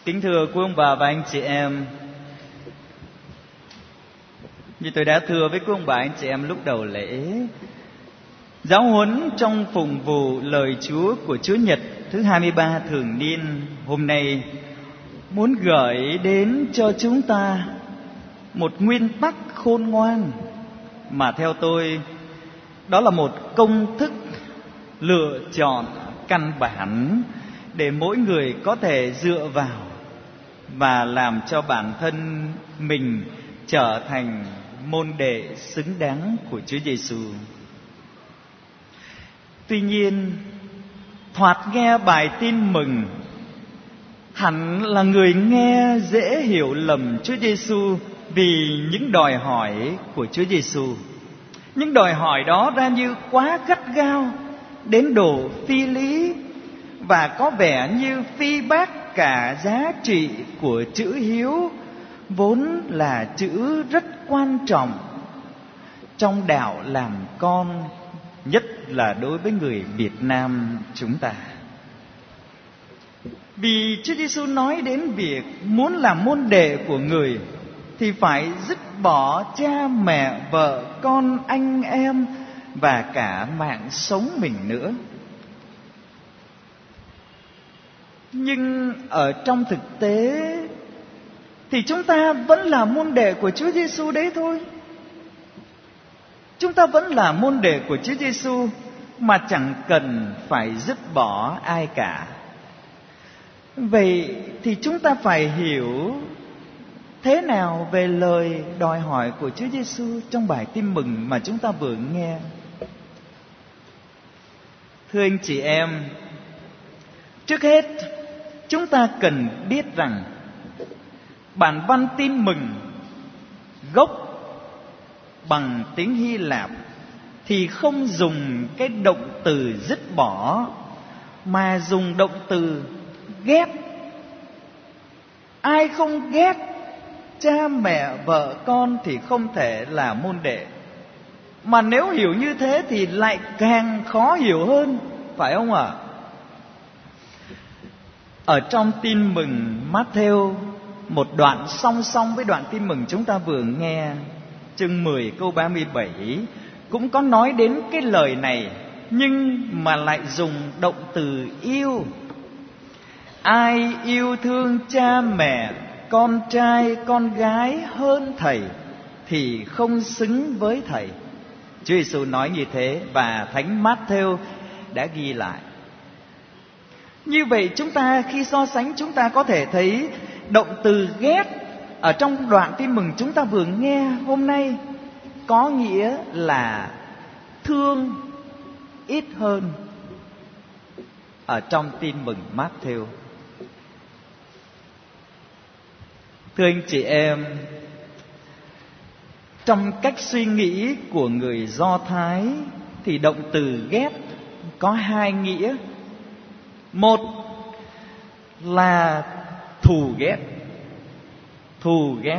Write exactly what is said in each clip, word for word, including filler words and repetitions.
Kính thưa quý ông bà và anh chị em, như tôi đã thưa với quý ông bà anh chị em lúc đầu lễ, giáo huấn trong phụng vụ lời Chúa của Chúa Nhật thứ hai mươi ba thường niên hôm nay muốn gửi đến cho chúng ta một nguyên tắc khôn ngoan mà theo tôi đó là một công thức lựa chọn căn bản để mỗi người có thể dựa vào và làm cho bản thân mình trở thành môn đệ xứng đáng của Chúa Giêsu. Tuy nhiên, thoạt nghe bài tin mừng, hẳn là người nghe dễ hiểu lầm Chúa Giêsu vì những đòi hỏi của Chúa Giêsu. Những đòi hỏi đó ra như quá gắt gao đến độ phi lý và có vẻ như phi bác cả giá trị của chữ hiếu, vốn là chữ rất quan trọng trong đạo làm con, nhất là đối với người Việt Nam chúng ta. Vì Chúa Giêsu nói đến việc muốn làm môn đệ của người thì phải dứt bỏ cha mẹ, vợ con, anh em và cả mạng sống mình nữa. Nhưng ở trong thực tế thì chúng ta vẫn là môn đệ của Chúa Giêsu đấy thôi. Chúng ta vẫn là môn đệ của Chúa Giêsu mà chẳng cần phải dứt bỏ ai cả. Vậy thì chúng ta phải hiểu thế nào về lời đòi hỏi của Chúa Giêsu trong bài tin mừng mà chúng ta vừa nghe? Thưa anh chị em, trước hết chúng ta cần biết rằng bản văn tin mừng gốc bằng tiếng Hy Lạp thì không dùng cái động từ dứt bỏ mà dùng động từ ghét. Ai không ghét cha mẹ, vợ con thì không thể là môn đệ. Mà nếu hiểu như thế thì lại càng khó hiểu hơn, phải không ạ? Ở trong tin mừng Matthew, một đoạn song song với đoạn tin mừng chúng ta vừa nghe, chương mười câu ba mươi bảy, cũng có nói đến cái lời này, nhưng mà lại dùng động từ yêu. Ai yêu thương cha mẹ, con trai, con gái hơn thầy thì không xứng với thầy. Chúa Giêsu nói như thế và Thánh Matthew đã ghi lại. Như vậy chúng ta khi so sánh, chúng ta có thể thấy động từ ghét ở trong đoạn tin mừng chúng ta vừa nghe hôm nay có nghĩa là thương ít hơn ở trong tin mừng Matthew. Thưa anh chị em, trong cách suy nghĩ của người Do Thái thì động từ ghét có hai nghĩa. Một là thù ghét, thù ghét.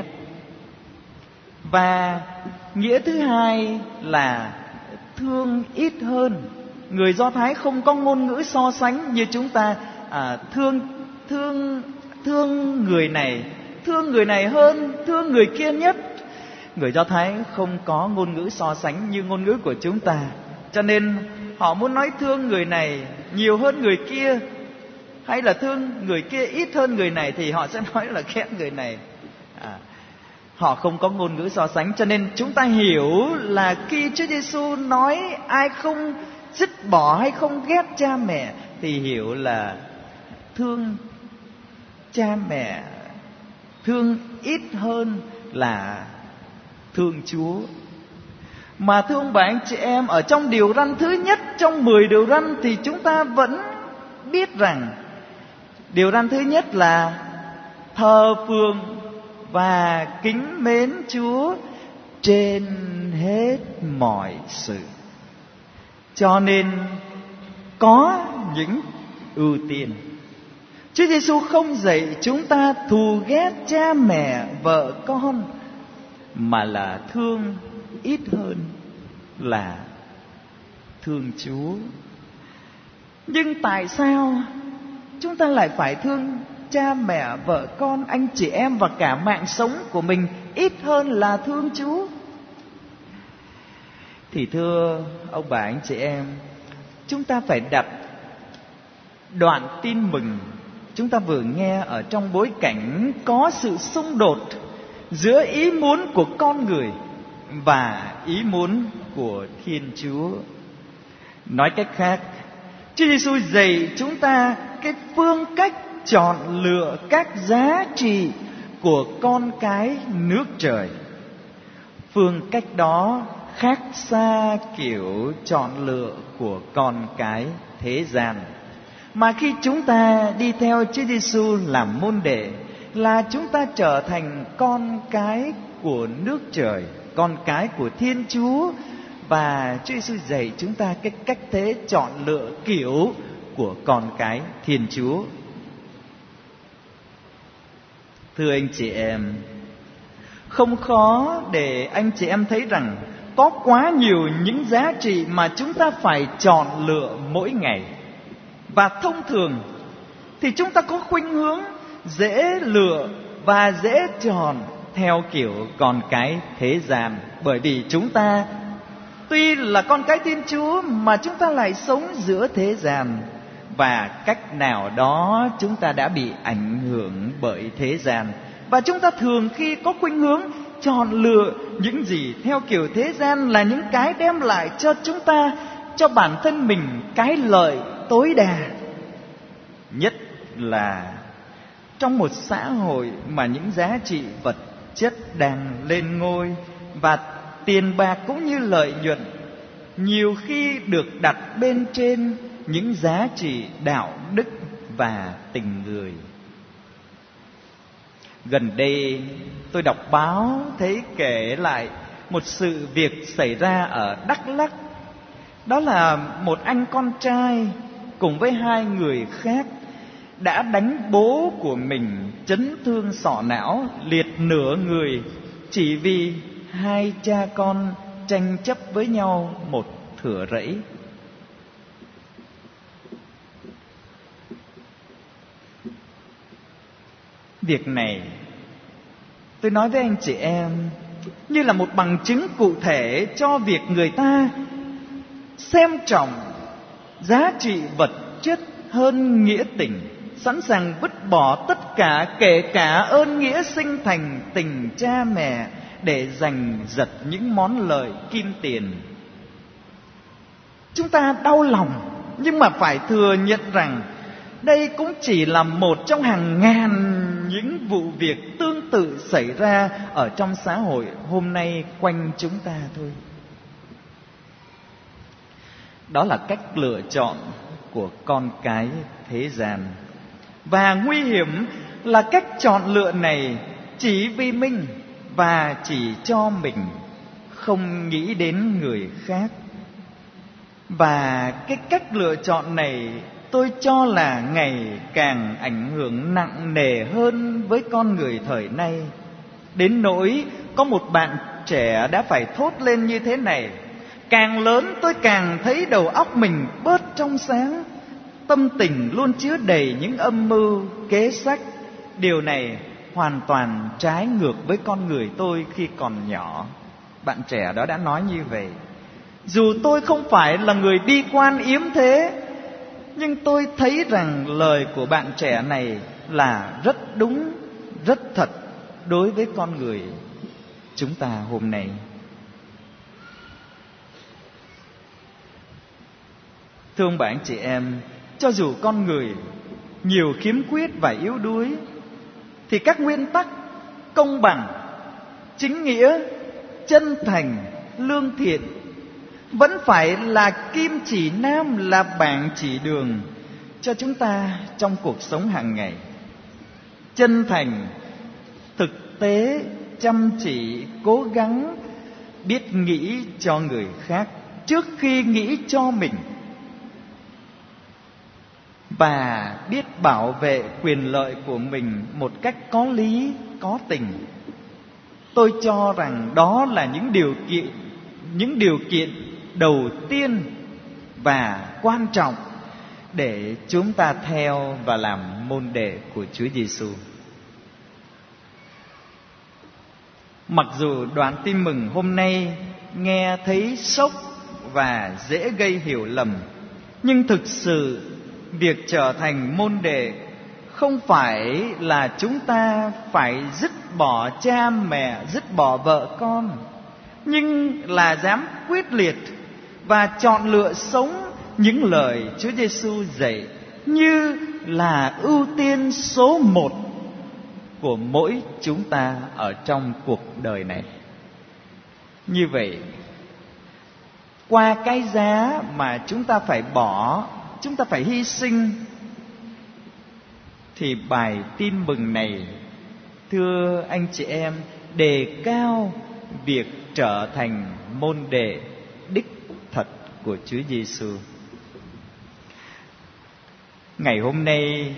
Và nghĩa thứ hai là thương ít hơn. Người Do Thái không có ngôn ngữ so sánh như chúng ta à, thương thương thương người này, thương người này hơn, thương người kia nhất. Người Do Thái không có ngôn ngữ so sánh như ngôn ngữ của chúng ta, cho nên họ muốn nói thương người này nhiều hơn người kia, hay là thương người kia ít hơn người này, thì họ sẽ nói là ghét người này. à, Họ không có ngôn ngữ so sánh, cho nên chúng ta hiểu là khi Chúa Giêsu nói ai không dứt bỏ hay không ghét cha mẹ thì hiểu là thương cha mẹ, thương ít hơn là thương Chúa. Mà thưa ông bà anh chị em, ở trong điều răn thứ nhất trong mười điều răn thì chúng ta vẫn biết rằng điều răn thứ nhất là thờ phượng và kính mến Chúa trên hết mọi sự. Cho nên có những ưu tiên. Chúa Giêsu không dạy chúng ta thù ghét cha mẹ, vợ con, mà là thương ít hơn là thương Chúa. Nhưng tại sao chúng ta lại phải thương cha mẹ, vợ con, anh chị em và cả mạng sống của mình ít hơn là thương Chúa? Thì thưa ông bà anh chị em, chúng ta phải đặt đoạn tin mừng chúng ta vừa nghe ở trong bối cảnh có sự xung đột giữa ý muốn của con người và ý muốn của Thiên Chúa. Nói cách khác, Chúa Giêsu dạy chúng ta cái phương cách chọn lựa các giá trị của con cái nước trời. Phương cách đó khác xa kiểu chọn lựa của con cái thế gian. Mà khi chúng ta đi theo Chúa Giêsu làm môn đệ, là chúng ta trở thành con cái của nước trời, con cái của Thiên Chúa. Và Chúa Giêsu dạy chúng ta cái cách thế chọn lựa kiểu của con cái Thiên Chúa. Thưa anh chị em, không khó để anh chị em thấy rằng có quá nhiều những giá trị mà chúng ta phải chọn lựa mỗi ngày. Và thông thường thì chúng ta có khuynh hướng dễ lựa và dễ chọn theo kiểu con cái thế gian. Bởi vì chúng ta tuy là con cái Thiên Chúa mà chúng ta lại sống giữa thế gian, và cách nào đó chúng ta đã bị ảnh hưởng bởi thế gian. Và chúng ta thường khi có khuynh hướng chọn lựa những gì theo kiểu thế gian là những cái đem lại cho chúng ta, cho bản thân mình cái lợi tối đa. Nhất là trong một xã hội mà những giá trị vật chất đang lên ngôi, và tiền bạc cũng như lợi nhuận nhiều khi được đặt bên trên những giá trị đạo đức và tình người. Gần đây tôi đọc báo thấy kể lại một sự việc xảy ra ở Đắk Lắk. Đó là một anh con trai cùng với hai người khác đã đánh bố của mình chấn thương sọ não, liệt nửa người, chỉ vì hai cha con tranh chấp với nhau một thửa rẫy. Việc này tôi nói với anh chị em như là một bằng chứng cụ thể cho việc người ta xem trọng giá trị vật chất hơn nghĩa tình, sẵn sàng vứt bỏ tất cả, kể cả ơn nghĩa sinh thành tình cha mẹ, để giành giật những món lợi kim tiền. Chúng ta đau lòng, nhưng mà phải thừa nhận rằng đây cũng chỉ là một trong hàng ngàn những vụ việc tương tự xảy ra ở trong xã hội hôm nay quanh chúng ta thôi. Đó là cách lựa chọn của con cái thế gian. Và nguy hiểm là cách chọn lựa này chỉ vì mình và chỉ cho mình, không nghĩ đến người khác. Và cái cách lựa chọn này tôi cho là ngày càng ảnh hưởng nặng nề hơn với con người thời nay. Đến nỗi có một bạn trẻ đã phải thốt lên như thế này: càng lớn tôi càng thấy đầu óc mình bớt trong sáng, tâm tình luôn chứa đầy những âm mưu, kế sách. Điều này hoàn toàn trái ngược với con người tôi khi còn nhỏ. Bạn trẻ đó đã nói như vậy. Dù tôi không phải là người bi quan yếm thế, nhưng tôi thấy rằng lời của bạn trẻ này là rất đúng, rất thật đối với con người chúng ta hôm nay. Thưa ông bà anh chị em, cho dù con người nhiều khiếm khuyết và yếu đuối, thì các nguyên tắc công bằng, chính nghĩa, chân thành, lương thiện vẫn phải là kim chỉ nam, là bảng chỉ đường cho chúng ta trong cuộc sống hàng ngày. Chân thành, thực tế, chăm chỉ, cố gắng, biết nghĩ cho người khác trước khi nghĩ cho mình, và biết bảo vệ quyền lợi của mình một cách có lý, có tình. Tôi cho rằng đó là những điều kiện, những điều kiện đầu tiên và quan trọng để chúng ta theo và làm môn đệ của Chúa Giêsu. Mặc dù đoạn tin mừng hôm nay nghe thấy sốc và dễ gây hiểu lầm, nhưng thực sự việc trở thành môn đệ không phải là chúng ta phải dứt bỏ cha mẹ, dứt bỏ vợ con, nhưng là dám quyết liệt và chọn lựa sống những lời Chúa Giêsu dạy như là ưu tiên số một của mỗi chúng ta ở trong cuộc đời này. Như vậy, qua cái giá mà chúng ta phải bỏ, chúng ta phải hy sinh, thì bài tin mừng này, thưa anh chị em, đề cao việc trở thành môn đệ đích thật của Chúa Giêsu. Ngày hôm nay,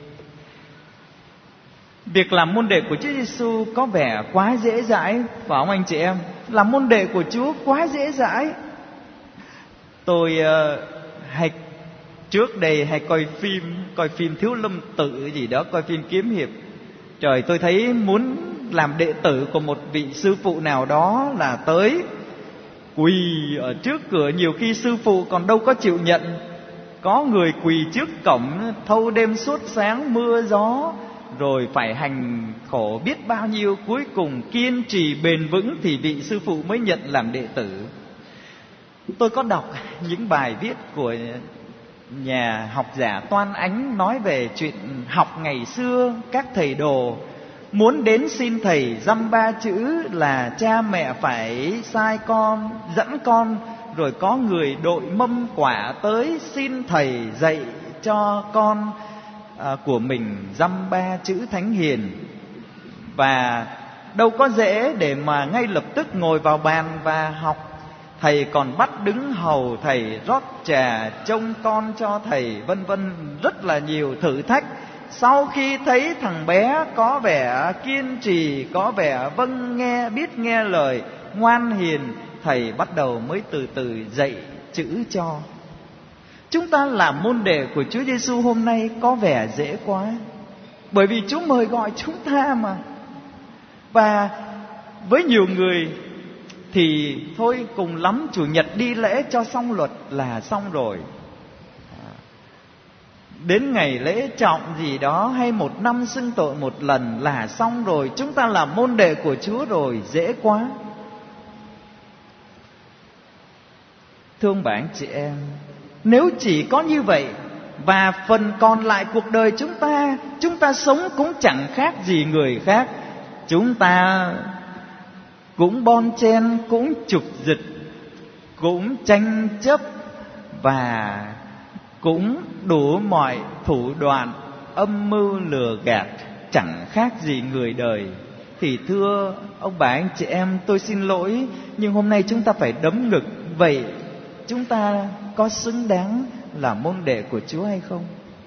việc làm môn đệ của Chúa Giêsu có vẻ quá dễ dãi, phải không anh chị em? Làm môn đệ của Chúa quá dễ dãi. Tôi uh, hay trước đây hay coi phim, coi phim Thiếu Lâm Tự gì đó, coi phim kiếm hiệp. Trời, tôi thấy muốn làm đệ tử của một vị sư phụ nào đó là tới quỳ ở trước cửa, nhiều khi sư phụ còn đâu có chịu nhận. Có người quỳ trước cổng thâu đêm suốt sáng mưa gió, rồi phải hành khổ biết bao nhiêu, cuối cùng kiên trì bền vững thì vị sư phụ mới nhận làm đệ tử. Tôi có đọc những bài viết của nhà học giả Toan Ánh nói về chuyện học ngày xưa. Các thầy đồ muốn đến xin thầy dăm ba chữ là cha mẹ phải sai con, dẫn con, rồi có người đội mâm quả tới xin thầy dạy cho con à, của mình dăm ba chữ thánh hiền. Và đâu có dễ để mà ngay lập tức ngồi vào bàn và học. Thầy còn bắt đứng hầu thầy, rót trà, trông con cho thầy, vân vân, rất là nhiều thử thách. Sau khi thấy thằng bé có vẻ kiên trì, có vẻ vâng nghe, biết nghe lời, ngoan hiền, thầy bắt đầu mới từ từ dạy chữ cho. Chúng ta làm môn đệ của Chúa Giêsu hôm nay có vẻ dễ quá, bởi vì Chúa mời gọi chúng ta mà. Và với nhiều người thì thôi, cùng lắm chủ nhật đi lễ cho xong luật là xong rồi. Đến ngày lễ trọng gì đó hay một năm xưng tội một lần là xong rồi, chúng ta làm môn đệ của Chúa rồi, dễ quá. Thương bạn chị em, nếu chỉ có như vậy và phần còn lại cuộc đời chúng ta, chúng ta sống cũng chẳng khác gì người khác. Chúng ta cũng bon chen, cũng trục dịch, cũng tranh chấp và cũng đủ mọi thủ đoạn âm mưu lừa gạt, chẳng khác gì người đời. Thì thưa ông bà anh chị em, tôi xin lỗi, nhưng hôm nay chúng ta phải đấm ngực. Vậy chúng ta có xứng đáng là môn đệ của Chúa hay không?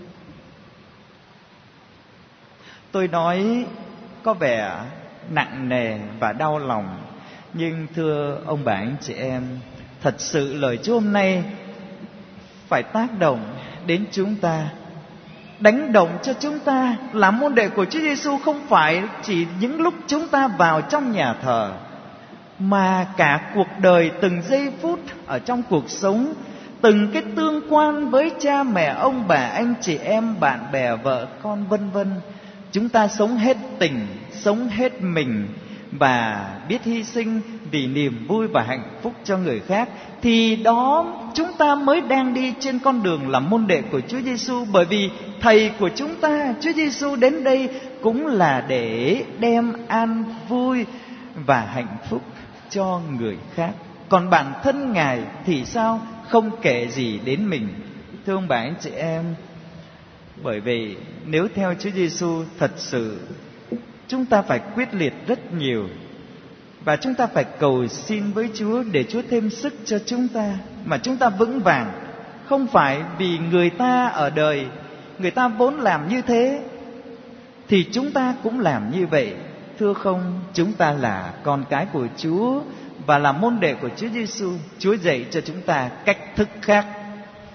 Tôi nói có vẻ nặng nề và đau lòng, nhưng thưa ông bà anh chị em, thật sự lời Chúa hôm nay phải tác động đến chúng ta, đánh động cho chúng ta. Làm môn đệ của Chúa Giêsu không phải chỉ những lúc chúng ta vào trong nhà thờ, mà cả cuộc đời, từng giây phút ở trong cuộc sống, từng cái tương quan với cha mẹ, ông bà, anh chị em, bạn bè, vợ con, vân vân. Chúng ta sống hết tình, sống hết mình và biết hy sinh vì niềm vui và hạnh phúc cho người khác, thì đó chúng ta mới đang đi trên con đường làm môn đệ của Chúa Giêsu. Bởi vì thầy của chúng ta, Chúa Giêsu, đến đây cũng là để đem an vui và hạnh phúc cho người khác. Còn bản thân Ngài thì sao? Không kể gì đến mình. Thưa ông bà anh chị em, bởi vì nếu theo Chúa Giêsu thật sự, chúng ta phải quyết liệt rất nhiều, và chúng ta phải cầu xin với Chúa để Chúa thêm sức cho chúng ta, mà chúng ta vững vàng. Không phải vì người ta ở đời, người ta vốn làm như thế thì chúng ta cũng làm như vậy. Thưa không, chúng ta là con cái của Chúa và là môn đệ của Chúa Giêsu. Chúa dạy cho chúng ta cách thức khác.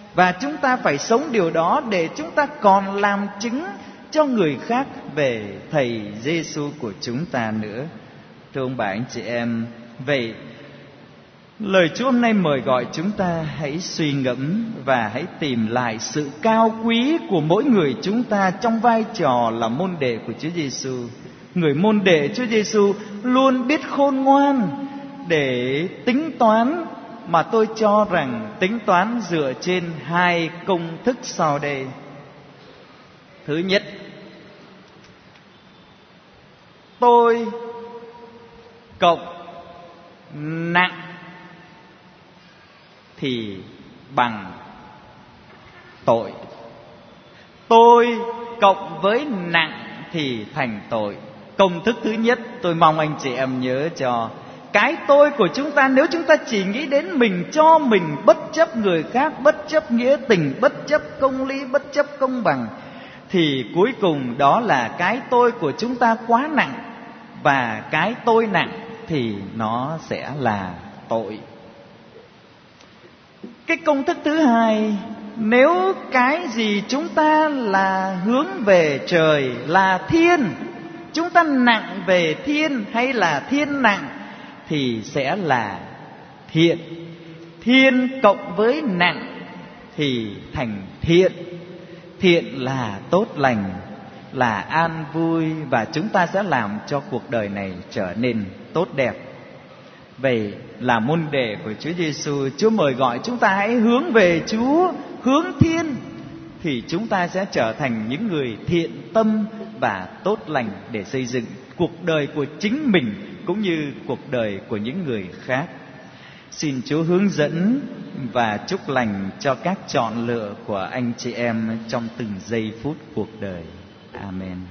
Và chúng ta phải sống điều đó để chúng ta còn làm chứng cho người khác về Thầy Giêsu của chúng ta nữa. Thưa ông bà anh chị em, vậy lời Chúa hôm nay mời gọi chúng ta hãy suy ngẫm và hãy tìm lại sự cao quý của mỗi người chúng ta trong vai trò là môn đệ của Chúa Giêsu. Người môn đệ Chúa Giêsu luôn biết khôn ngoan để tính toán, mà tôi cho rằng tính toán dựa trên hai công thức sau đây. Thứ nhất, tôi cộng nặng thì bằng tội. Tôi cộng với nặng thì thành tội. Công thức thứ nhất tôi mong anh chị em nhớ cho. Cái tôi của chúng ta, nếu chúng ta chỉ nghĩ đến mình cho mình, bất chấp người khác, bất chấp nghĩa tình, bất chấp công lý, bất chấp công bằng, thì cuối cùng đó là cái tôi của chúng ta quá nặng. Và cái tôi nặng thì nó sẽ là tội. Cái công thức thứ hai, nếu cái gì chúng ta là hướng về trời, là thiên, chúng ta nặng về thiên hay là thiên nặng, thì sẽ là thiện. Thiên cộng với nặng thì thành thiện. Thiện là tốt lành, là an vui, và chúng ta sẽ làm cho cuộc đời này trở nên tốt đẹp. Vậy là môn đệ của Chúa Giêsu, Chúa mời gọi chúng ta hãy hướng về Chúa, hướng thiên, thì chúng ta sẽ trở thành những người thiện tâm và tốt lành để xây dựng cuộc đời của chính mình cũng như cuộc đời của những người khác. Xin Chúa hướng dẫn và chúc lành cho các chọn lựa của anh chị em trong từng giây phút cuộc đời. Amen.